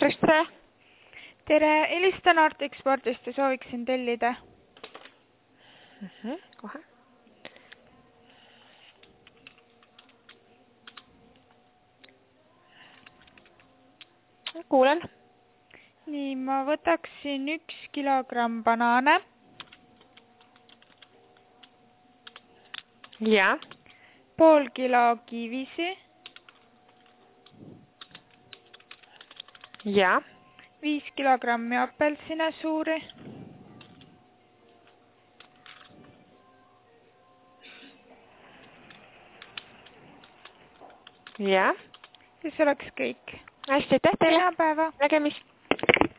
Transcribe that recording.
tere! Tere, helistan Art Expordist ja sooviksin tellida. Kohe. Kuulen. Nii, ma võtaksin 1 kilogramm banaane. Ja. Pool kilo kiivisi. Ja. 5 kilogrammi apelsine suuri. Ja. Ja see oleks kõik. Hästi, aitäh teile. Hea päeva. Nägemist.